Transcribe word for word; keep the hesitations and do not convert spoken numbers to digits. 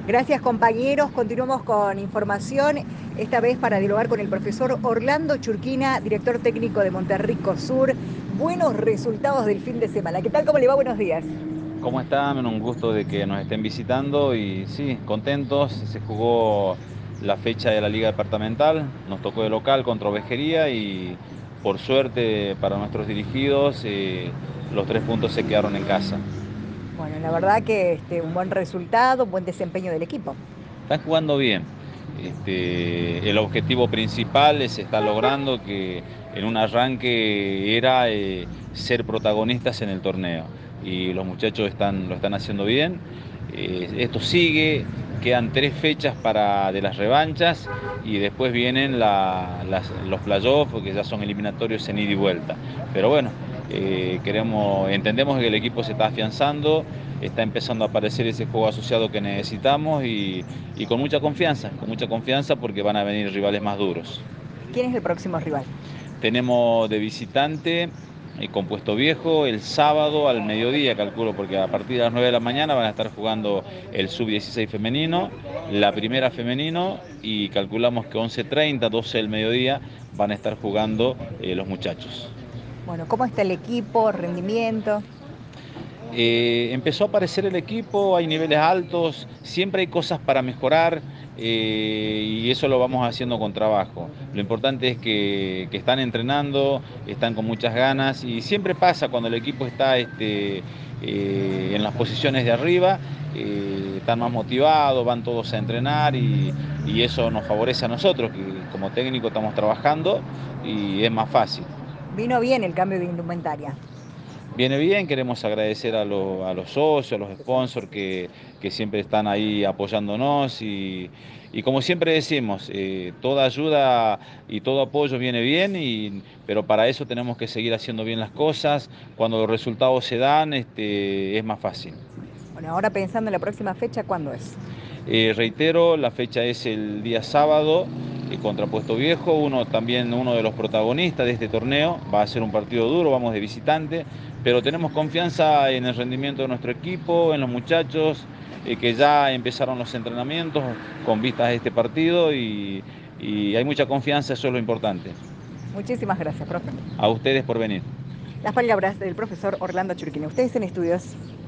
Gracias, compañeros. Continuamos con información, esta vez para dialogar con el profesor Orlando Churquina, director técnico de Monterrico Sur. Buenos resultados del fin de semana. ¿Qué tal? ¿Cómo le va? Buenos días. ¿Cómo están? Un gusto de que nos estén visitando y sí, contentos. Se jugó la fecha de la Liga Departamental, nos tocó de local contra Ovejería y por suerte para nuestros dirigidos eh, los tres puntos se quedaron en casa. Bueno, la verdad que este, un buen resultado, un buen desempeño del equipo. Están jugando bien. Este, el objetivo principal se está logrando, que en un arranque era eh, ser protagonistas en el torneo. Y los muchachos están, lo están haciendo bien. Eh, esto sigue, quedan tres fechas para, de las revanchas y después vienen la- las- los playoffs, que ya son eliminatorios en ida y vuelta. Pero bueno, eh, queremos, entendemos que el equipo se está afianzando, está empezando a aparecer ese juego asociado que necesitamos y y con mucha confianza, con mucha confianza porque van a venir rivales más duros. ¿Quién es el próximo rival? Tenemos de visitante el Compuesto Viejo el sábado al mediodía, calculo, porque a partir de las nueve de la mañana van a estar jugando el sub dieciséis femenino, la primera femenino y calculamos que once treinta, doce del mediodía van a estar jugando eh, los muchachos. Bueno, ¿cómo está el equipo? ¿Rendimiento? Eh, empezó a aparecer el equipo, hay niveles altos, siempre hay cosas para mejorar eh, y eso lo vamos haciendo con trabajo. Lo importante es que, que están entrenando, están con muchas ganas y siempre pasa cuando el equipo está este, eh, en las posiciones de arriba, eh, están más motivados, van todos a entrenar y, y eso nos favorece a nosotros, que como técnico estamos trabajando y es más fácil. Vino bien el cambio de indumentaria. Viene bien, queremos agradecer a, lo- a los socios, a los sponsors que, que siempre están ahí apoyándonos y, y como siempre decimos, eh, toda ayuda y todo apoyo viene bien, y, pero para eso tenemos que seguir haciendo bien las cosas. Cuando los resultados se dan, este, es más fácil. Bueno, ahora pensando en la próxima fecha, ¿cuándo es? Eh, reitero, la fecha es el día sábado eh, contra Puesto Viejo, uno también uno de los protagonistas de este torneo. Va a ser un partido duro, vamos de visitante, pero tenemos confianza en el rendimiento de nuestro equipo, en los muchachos eh, que ya empezaron los entrenamientos con vistas a este partido y, y hay mucha confianza, eso es lo importante. Muchísimas gracias, profe. A ustedes por venir. Las palabras del profesor Orlando Churquina. Ustedes en estudios.